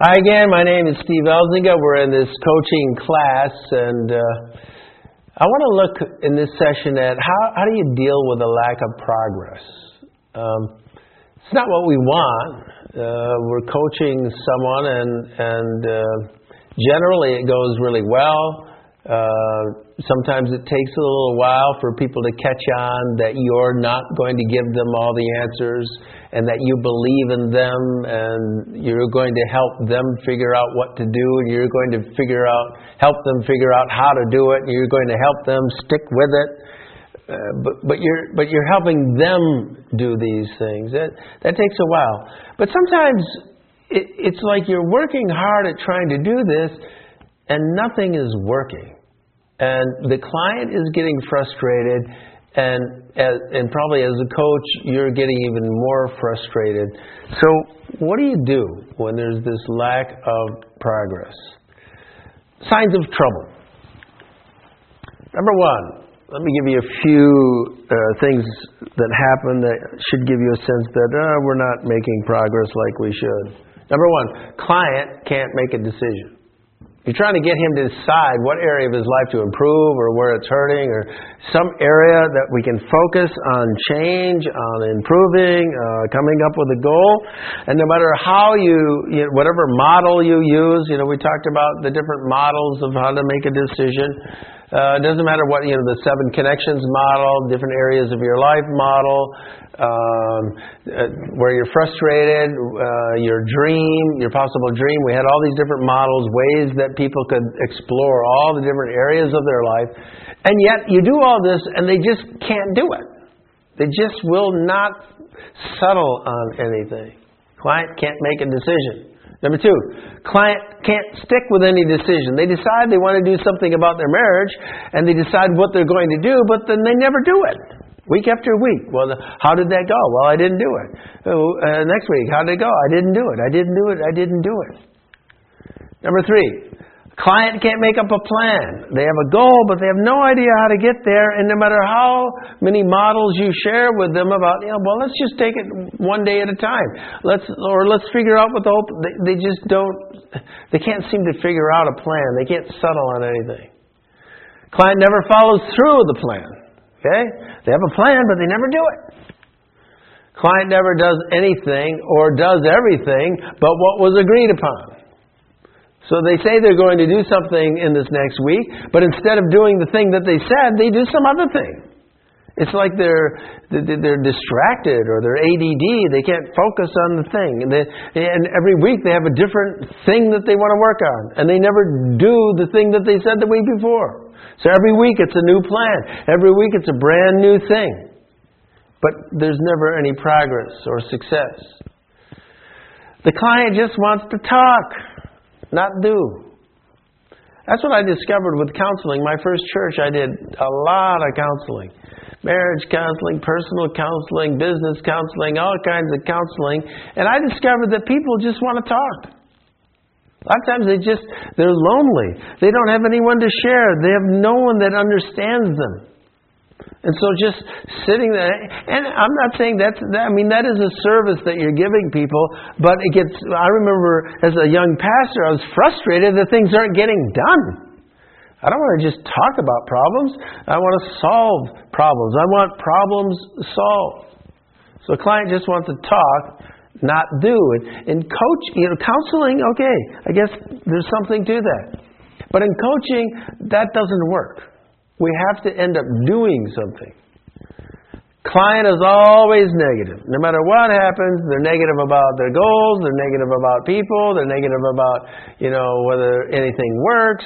Hi again, my name is Steve Elzinga. We're in this coaching class, and I want to look in this session at how do you deal with a lack of progress. It's not what we want. We're coaching someone, and generally it goes really well. Sometimes it takes a little while for people to catch on that you're not going to give them all the answers, and that you believe in them, and you're going to help them figure out what to do, and you're going to help them figure out how to do it, and you're going to help them stick with it. But you're helping them do these things. That takes a while. But sometimes it's like you're working hard at trying to do this, and nothing is working. And the client is getting frustrated, and probably as a coach, you're getting even more frustrated. So what do you do when there's this lack of progress? Signs of trouble. Number one, let me give you a few things that happen that should give you a sense that we're not making progress like we should. Number one, client can't make a decision. You're trying to get him to decide what area of his life to improve, or where it's hurting, or some area that we can focus on change, on improving, coming up with a goal. And no matter how whatever model you use, we talked about the different models of how to make a decision. It doesn't matter what, the 7 connections model, different areas of your life model, where you're frustrated, your dream, your possible dream. We had all these different models, ways that people could explore all the different areas of their life. And yet you do all this and they just can't do it. They just will not settle on anything. Client can't make a decision. Number 2, client can't stick with any decision. They decide they want to do something about their marriage, and they decide what they're going to do, but then they never do it. Week after week. Well, how did that go? Well, I didn't do it. Next week, how did it go? I didn't do it. I didn't do it. I didn't do it. Number 3, client can't make up a plan. They have a goal, but they have no idea how to get there. And no matter how many models you share with them about, let's just take it one day at a time. Let's figure out what the whole. They just don't. They can't seem to figure out a plan. They can't settle on anything. Client never follows through with the plan. Okay, they have a plan, but they never do it. Client never does anything or does everything but what was agreed upon. So they say they're going to do something in this next week, but instead of doing the thing that they said, they do some other thing. It's like they're distracted, or they're ADD. They can't focus on the thing. And every week they have a different thing that they want to work on. And they never do the thing that they said the week before. So every week it's a new plan. Every week it's a brand new thing. But there's never any progress or success. The client just wants to talk, not do. That's what I discovered with counseling. My first church, I did a lot of counseling. Marriage counseling, personal counseling, business counseling, all kinds of counseling. And I discovered that people just want to talk. A lot of times they're lonely. They don't have anyone to share. They have no one that understands them. And so just sitting there, and I'm not saying that is a service that you're giving people, but I remember as a young pastor, I was frustrated that things aren't getting done. I don't want to just talk about problems. I want to solve problems. I want problems solved. So a client just wants to talk, not do. And counseling, okay, I guess there's something to that. But in coaching, that doesn't work. We have to end up doing something. Client is always negative. No matter what happens, they're negative about their goals, they're negative about people, they're negative about, whether anything works.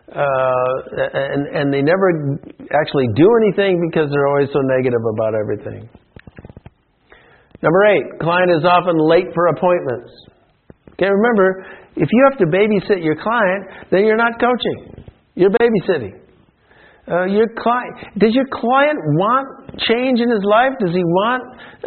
And they never actually do anything because they're always so negative about everything. Number 8, client is often late for appointments. Okay, remember, if you have to babysit your client, then you're not coaching. You're babysitting. Does your client want change in his life? Does he want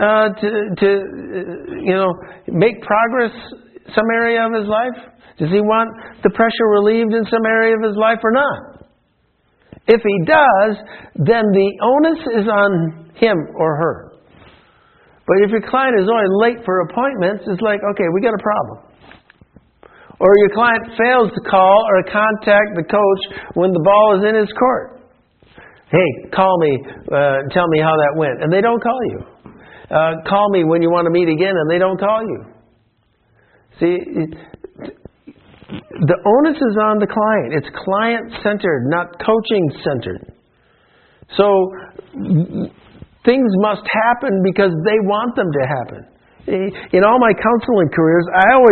to make progress some area of his life? Does he want the pressure relieved in some area of his life or not? If he does, then the onus is on him or her. But if your client is only late for appointments, it's like, okay, we got a problem. Or your client fails to call or contact the coach when the ball is in his court. Hey, call me, tell me how that went. And they don't call you. Call me when you want to meet again, and they don't call you. See, the onus is on the client. It's client-centered, not coaching-centered. So things must happen because they want them to happen. In all my counseling careers,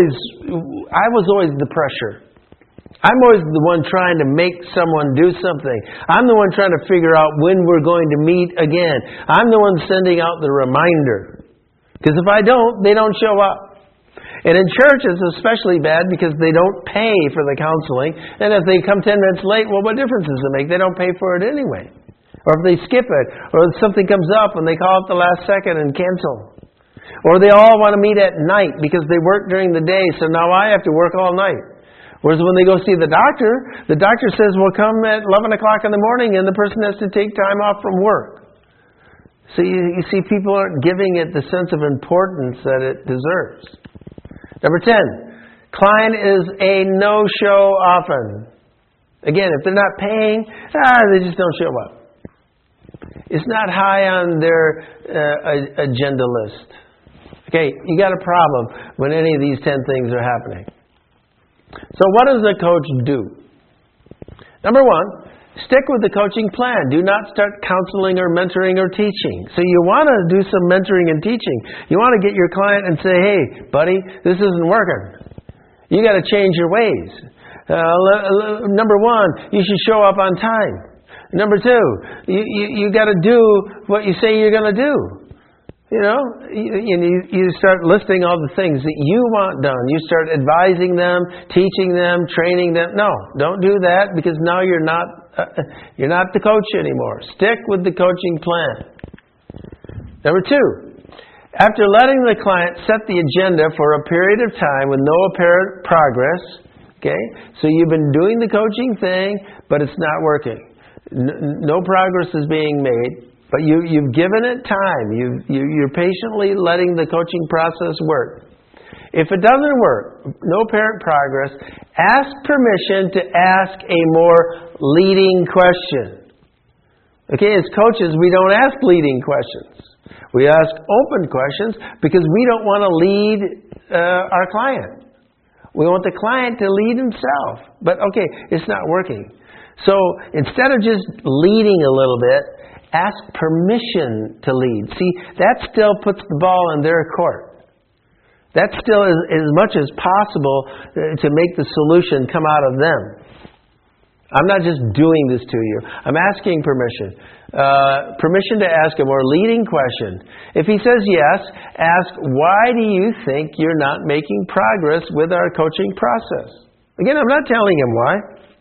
I was always the pressure. I'm always the one trying to make someone do something. I'm the one trying to figure out when we're going to meet again. I'm the one sending out the reminder. Because if I don't, they don't show up. And in church, it's especially bad because they don't pay for the counseling. And if they come 10 minutes late, well, what difference does it make? They don't pay for it anyway. Or if they skip it, or if something comes up and they call at the last second and cancel. Or they all want to meet at night because they work during the day, so now I have to work all night. Whereas when they go see the doctor says, well, come at 11 o'clock in the morning, and the person has to take time off from work. So you see, people aren't giving it the sense of importance that it deserves. Number 10, client is a no-show often. Again, if they're not paying, they just don't show up. It's not high on their agenda list. Okay, you got a problem when any of these 10 things are happening. So what does a coach do? Number 1, stick with the coaching plan. Do not start counseling or mentoring or teaching. So you want to do some mentoring and teaching. You want to get your client and say, hey, buddy, this isn't working. You got to change your ways. Number 1, you should show up on time. Number 2, you got to do what you say you're going to do. You know, you start listing all the things that you want done. You start advising them, teaching them, training them. No, don't do that because now you're not the coach anymore. Stick with the coaching plan. Number 2, after letting the client set the agenda for a period of time with no apparent progress, okay, so you've been doing the coaching thing, but it's not working. No progress is being made. But you've given it time. You're patiently letting the coaching process work. If it doesn't work, no apparent progress, ask permission to ask a more leading question. Okay, as coaches, we don't ask leading questions. We ask open questions because we don't want to lead our client. We want the client to lead himself. But okay, it's not working. So instead of just leading a little bit, ask permission to lead. See, that still puts the ball in their court. That still is as much as possible to make the solution come out of them. I'm not just doing this to you. I'm asking permission. Permission to ask a more leading question. If he says yes, ask, why do you think you're not making progress with our coaching process? Again, I'm not telling him why.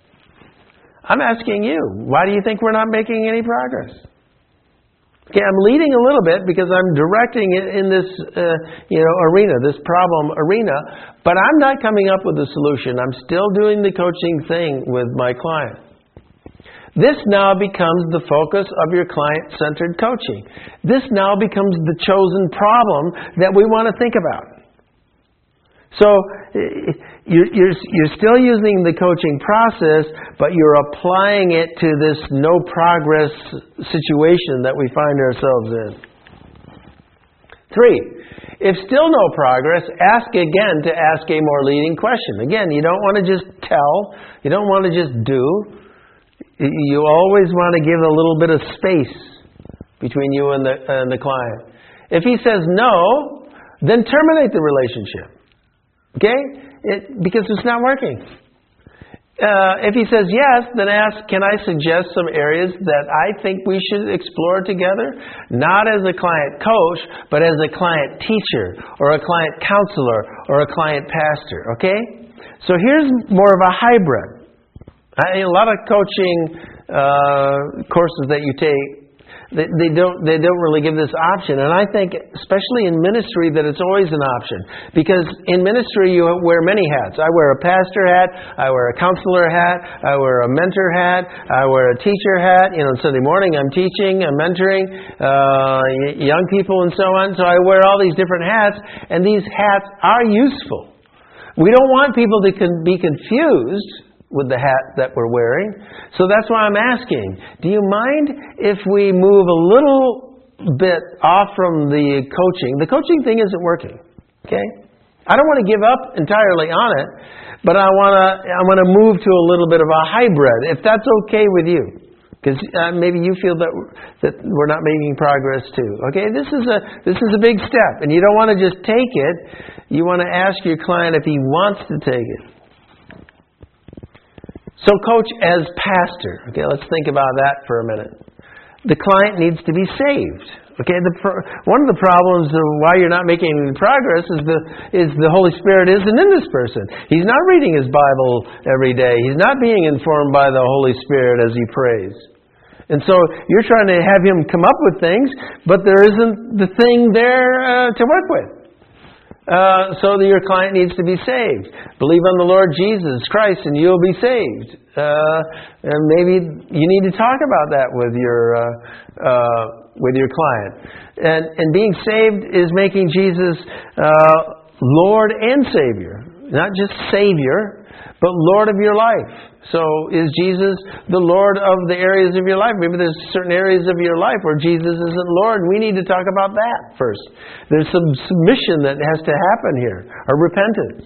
I'm asking you, why do you think we're not making any progress? Okay, I'm leading a little bit because I'm directing it in this arena, this problem arena, but I'm not coming up with a solution. I'm still doing the coaching thing with my client. This now becomes the focus of your client-centered coaching. This now becomes the chosen problem that we want to think about. So you're still using the coaching process, but you're applying it to this no progress situation that we find ourselves in. 3, if still no progress, ask again to ask a more leading question. Again, you don't want to just tell. You don't want to just do. You always want to give a little bit of space between you and the client. If he says no, then terminate the relationship. Okay? Because it's not working. If he says yes, then ask, can I suggest some areas that I think we should explore together? Not as a client coach, but as a client teacher, or a client counselor, or a client pastor. Okay? So here's more of a hybrid. A lot of coaching courses that you take, they don't really give this option. And I think, especially in ministry, that it's always an option. Because in ministry, you wear many hats. I wear a pastor hat. I wear a counselor hat. I wear a mentor hat. I wear a teacher hat. Sunday morning I'm teaching, I'm mentoring young people and so on. So I wear all these different hats. And these hats are useful. We don't want people to be confused with the hat that we're wearing. So that's why I'm asking, do you mind if we move a little bit off from the coaching? The coaching thing isn't working, okay? I don't want to give up entirely on it, but I want to move to a little bit of a hybrid, if that's okay with you. Because maybe you feel that we're not making progress too. Okay, this is a big step, and you don't want to just take it. You want to ask your client if he wants to take it. So, coach as pastor. Okay, let's think about that for a minute. The client needs to be saved. Okay, one of the problems of why you're not making any progress is the Holy Spirit isn't in this person. He's not reading his Bible every day. He's not being informed by the Holy Spirit as he prays. And so you're trying to have him come up with things, but there isn't the thing there to work with. So that your client needs to be saved. Believe on the Lord Jesus Christ and you'll be saved. And maybe you need to talk about that with your client. And being saved is making Jesus Lord and Savior. Not just Savior, but Lord of your life. So is Jesus the Lord of the areas of your life? Maybe there's certain areas of your life where Jesus isn't Lord. We need to talk about that first. There's some submission that has to happen here, or repentance.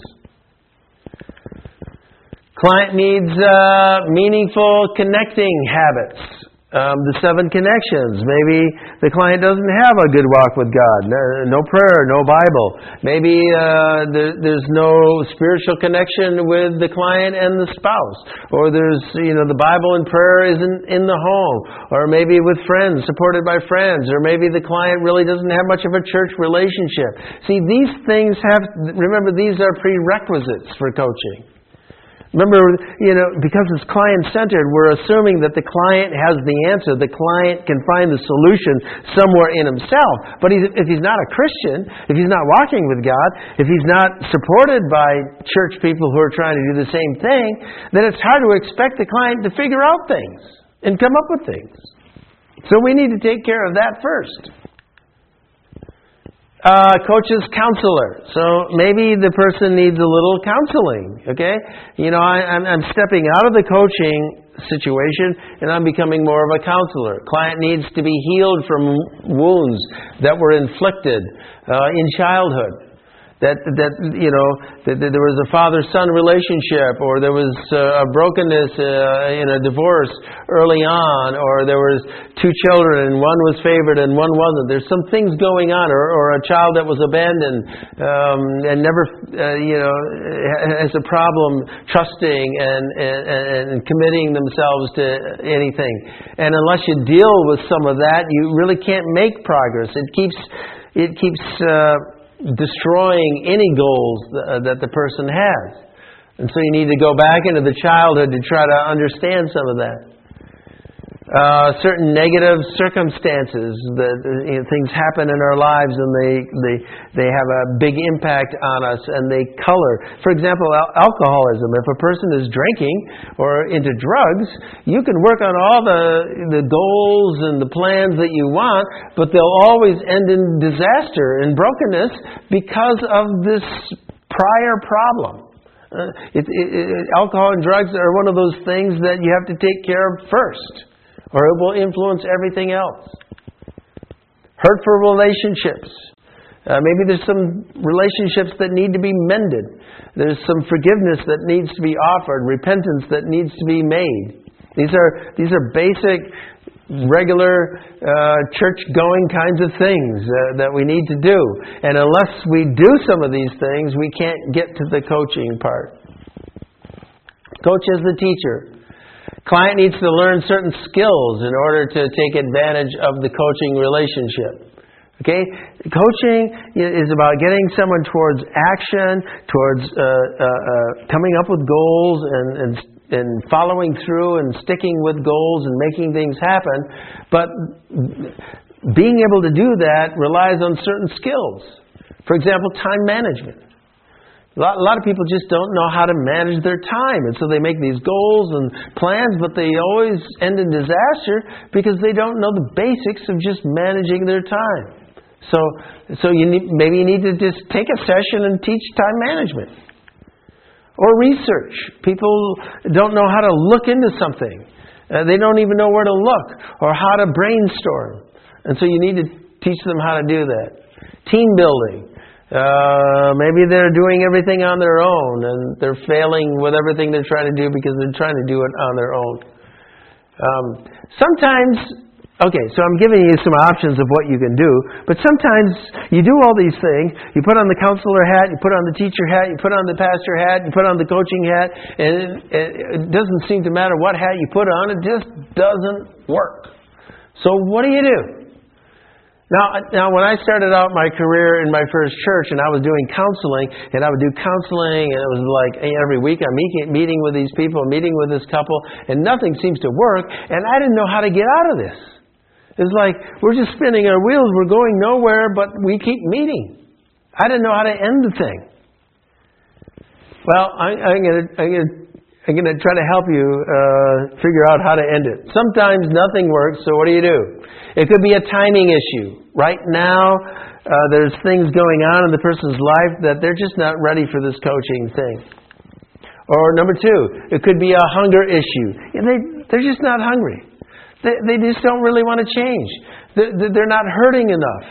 Client needs meaningful connecting habits. The 7 connections. Maybe the client doesn't have a good walk with God. No prayer, no Bible. Maybe there's no spiritual connection with the client and the spouse. Or there's, the Bible and prayer isn't in the home. Or maybe with friends, supported by friends. Or maybe the client really doesn't have much of a church relationship. See, these things remember, these are prerequisites for coaching. Remember, because it's client-centered, we're assuming that the client has the answer. The client can find the solution somewhere in himself. But if he's not a Christian, if he's not walking with God, if he's not supported by church people who are trying to do the same thing, then it's hard to expect the client to figure out things and come up with things. So we need to take care of that first. Coach's counselor. So maybe the person needs a little counseling, okay? I'm stepping out of the coaching situation and I'm becoming more of a counselor. Client needs to be healed from wounds that were inflicted in childhood. That there was a father-son relationship, or there was a brokenness in a divorce early on, or there was 2 children and one was favored and one wasn't. There's some things going on, or a child that was abandoned and never, has a problem trusting and committing themselves to anything. And unless you deal with some of that, you really can't make progress. It keeps destroying any goals that the person has. And so you need to go back into the childhood to try to understand some of that. Certain negative circumstances that things happen in our lives and they have a big impact on us and they color. For example, alcoholism. If a person is drinking or into drugs, you can work on all the goals and the plans that you want, but they'll always end in disaster and brokenness because of this prior problem. Alcohol and drugs are one of those things that you have to take care of first, or it will influence everything else. Hurtful relationships. Maybe there's some relationships that need to be mended. There's some forgiveness that needs to be offered, repentance that needs to be made. These are basic, regular, church-going kinds of things that we need to do. And unless we do some of these things, we can't get to the coaching part. Coach as the teacher. Client needs to learn certain skills in order to take advantage of the coaching relationship. Okay? Coaching is about getting someone towards action, towards coming up with goals and following through and sticking with goals and making things happen. But being able to do that relies on certain skills. For example, time management. A lot of people just don't know how to manage their time. And so they make these goals and plans, but they always end in disaster because they don't know the basics of just managing their time. So maybe you need to just take a session and teach time management. Or research. People don't know how to look into something. They don't even know where to look or how to brainstorm. And so you need to teach them how to do that. Team building. Maybe they're doing everything on their own and they're failing with everything they're trying to do because they're trying to do it on their own. Okay, so I'm giving you some options of what you can do, but sometimes you do all these things. You put on the counselor hat, you put on the teacher hat, you put on the pastor hat, you put on the coaching hat, and it doesn't seem to matter what hat you put on, it just doesn't work. So what do you do? Now, when I started out my career in my first church and I was doing counseling, and I would do counseling, and it was like every week I'm meeting with these people, meeting with this couple, and nothing seems to work, and I didn't know how to get out of this. It's like we're just spinning our wheels, we're going nowhere, but we keep meeting. I didn't know how to end the thing. Well, I'm going to try to help you figure out how to end it. Sometimes nothing works, so what do? It could be a timing issue. Right now, there's things going on in the person's life that they're just not ready for this coaching thing. Or number two, it could be a hunger issue. They're just not hungry. They just don't really want to change. They're not hurting enough.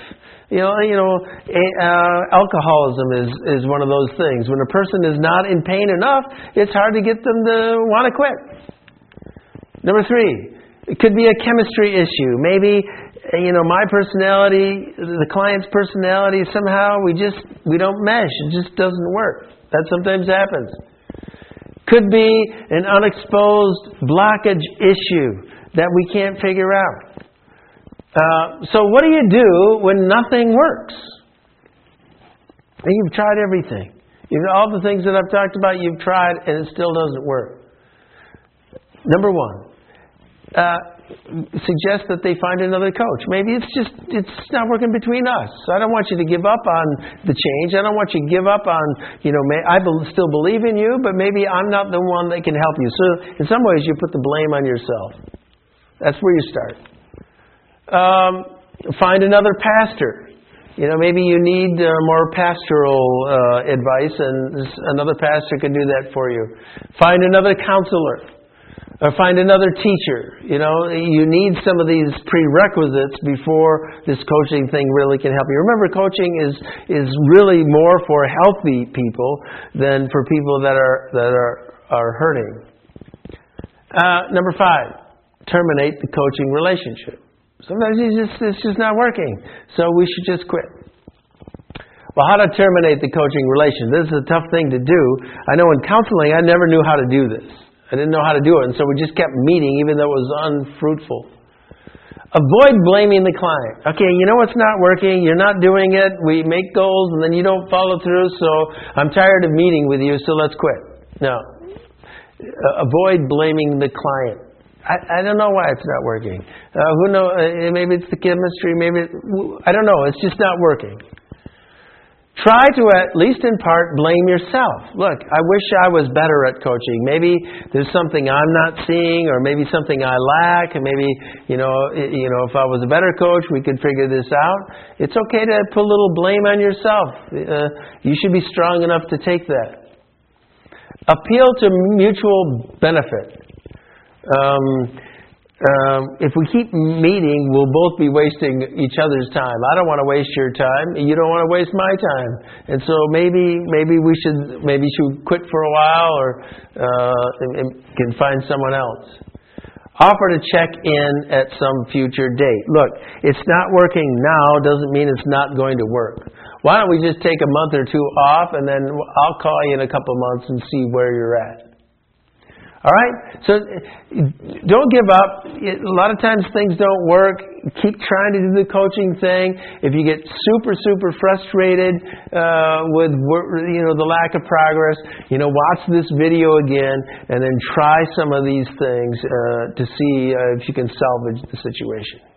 Alcoholism is one of those things. When a person is not in pain enough, it's hard to get them to want to quit. Number three, it could be a chemistry issue. Maybe, my personality, the client's personality, somehow we don't mesh. It just doesn't work. That sometimes happens. Could be an unexposed blockage issue that we can't figure out. So what do you do when nothing works? And you've tried everything. All the things that I've talked about, you've tried, and it still doesn't work. Number one, suggest that they find another coach. Maybe it's not working between us. So I don't want you to give up on the change. I don't want you to give up on, I still believe in you, but maybe I'm not the one that can help you. So in some ways, you put the blame on yourself. That's where you start. Find another pastor. Maybe you need more pastoral advice, and another pastor can do that for you. Find another counselor. Or find another teacher. You need some of these prerequisites before this coaching thing really can help you. Remember, coaching is really more for healthy people than for people that are hurting. Number five. Terminate the coaching relationship. Sometimes it's just not working, so we should just quit. Well, how to terminate the coaching relationship? This is a tough thing to do. I know in counseling, I never knew how to do this. I didn't know how to do it, and so we just kept meeting, even though it was unfruitful. Avoid blaming the client. Okay, what's not working. You're not doing it. We make goals, and then you don't follow through, so I'm tired of meeting with you, so let's quit. No. Avoid blaming the client. I don't know why it's not working. Who knows? Maybe it's the chemistry. I don't know. It's just not working. Try to, at least in part, blame yourself. Look, I wish I was better at coaching. Maybe there's something I'm not seeing, or maybe something I lack. And maybe, if I was a better coach, we could figure this out. It's okay to put a little blame on yourself. You should be strong enough to take that. Appeal to mutual benefit. If we keep meeting, we'll both be wasting each other's time. I don't want to waste your time. You don't want to waste my time. And so maybe we should quit for a while, or can find someone else. Offer to check in at some future date. Look, it's not working now doesn't mean it's not going to work. Why don't we just take a month or two off, and then I'll call you in a couple of months and see where you're at. All right? So don't give up. A lot of times things don't work. Keep trying to do the coaching thing. If you get super, super frustrated with the lack of progress, watch this video again and then try some of these things to see if you can salvage the situation.